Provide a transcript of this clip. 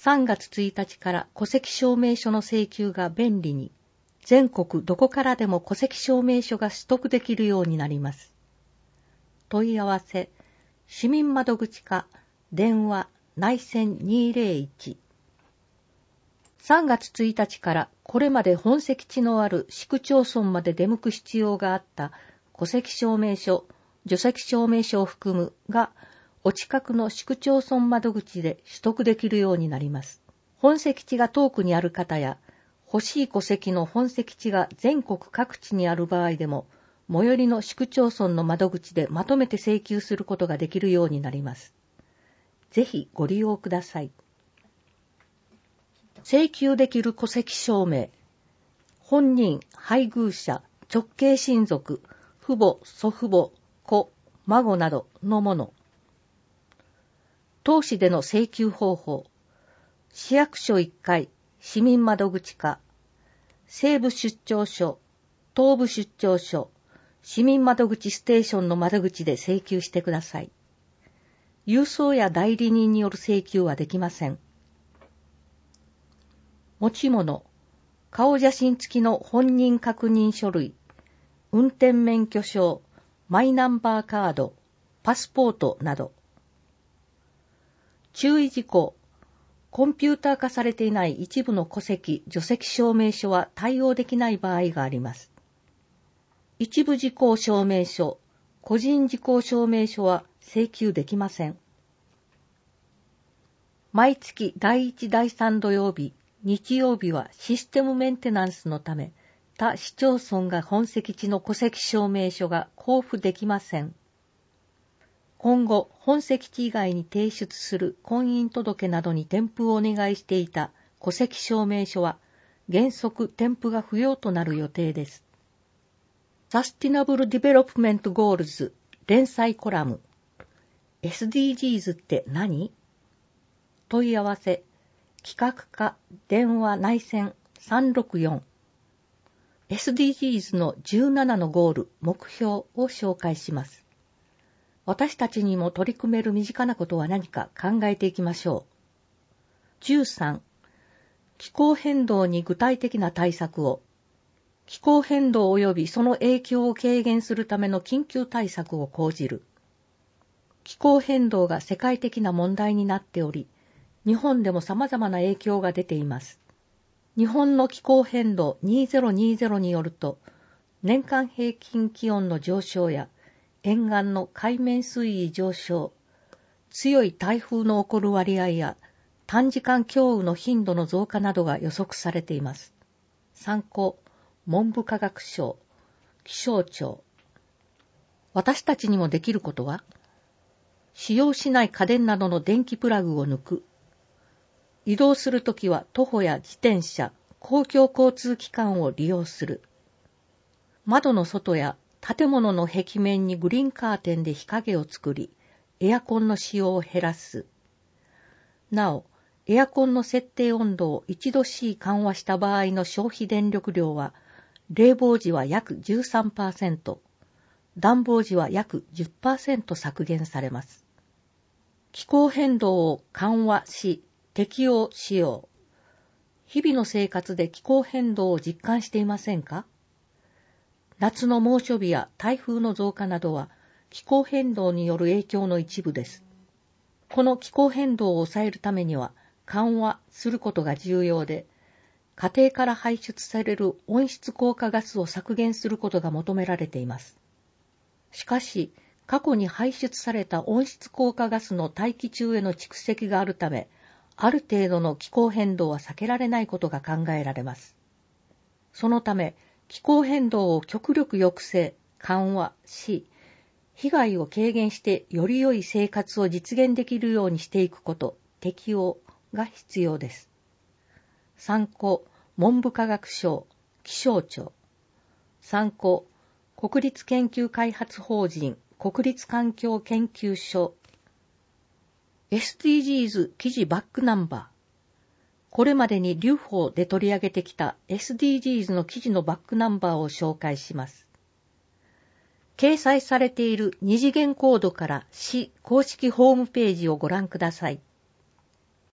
3月1日から戸籍証明書の請求が便利に、全国どこからでも戸籍証明書が取得できるようになります。問い合わせ、市民窓口課、電話、内線201。3月1日からこれまで本籍地のある市区町村まで出向く必要があった戸籍証明書、除籍証明書を含むが、お近くの市区町村窓口で取得できるようになります。本籍地が遠くにある方や、欲しい戸籍の本籍地が全国各地にある場合でも、最寄りの市区町村の窓口でまとめて請求することができるようになります。ぜひご利用ください。請求できる戸籍証明、本人、配偶者、直系親族、父母、祖父母、子、孫などのもの。当市での請求方法、市役所1階、市民窓口課、西部出張所、東部出張所、市民窓口ステーションの窓口で請求してください。郵送や代理人による請求はできません。持ち物、顔写真付きの本人確認書類、運転免許証、マイナンバーカード、パスポートなど。注意事項、コンピューター化されていない一部の戸籍、除籍証明書は対応できない場合があります。一部事項証明書、個人事項証明書は請求できません。毎月第1、第3土曜日、日曜日はシステムメンテナンスのため、他市町村が本籍地の戸籍証明書が交付できません。今後、本籍地以外に提出する婚姻届などに添付をお願いしていた戸籍証明書は、原則添付が不要となる予定です。サスティナブルディベロップメントゴールズ連載コラム SDGs って何？問い合わせ企画課電話内線364 SDGs の17のゴール目標を紹介します。私たちにも取り組める身近なことは何か考えていきましょう。13. 気候変動に具体的な対策を。気候変動及びその影響を軽減するための緊急対策を講じる。気候変動が世界的な問題になっており、日本でも様々な影響が出ています。日本の気候変動2020によると、年間平均気温の上昇や沿岸の海面水位上昇、強い台風の起こる割合や短時間強雨の頻度の増加などが予測されています。参考、文部科学省、気象庁。私たちにもできることは、使用しない家電などの電気プラグを抜く。移動するときは徒歩や自転車、公共交通機関を利用する。窓の外や建物の壁面にグリーンカーテンで日陰を作り、エアコンの使用を減らす。なお、エアコンの設定温度を1°C緩和した場合の消費電力量は、冷房時は約 13%、暖房時は約 10% 削減されます。気候変動を緩和し、適用しよう。日々の生活で気候変動を実感していませんか？夏の猛暑日や台風の増加などは気候変動による影響の一部です。この気候変動を抑えるためには緩和することが重要で、家庭から排出される温室効果ガスを削減することが求められています。しかし、過去に排出された温室効果ガスの大気中への蓄積があるため、ある程度の気候変動は避けられないことが考えられます。そのため、気候変動を極力抑制、緩和し、被害を軽減してより良い生活を実現できるようにしていくこと、適応が必要です。参考、文部科学省、気象庁。参考、国立研究開発法人、国立環境研究所。SDGs 記事バックナンバー。これまでに留保で取り上げてきた SDGs の記事のバックナンバーを紹介します。掲載されている二次元コードから市公式ホームページをご覧ください。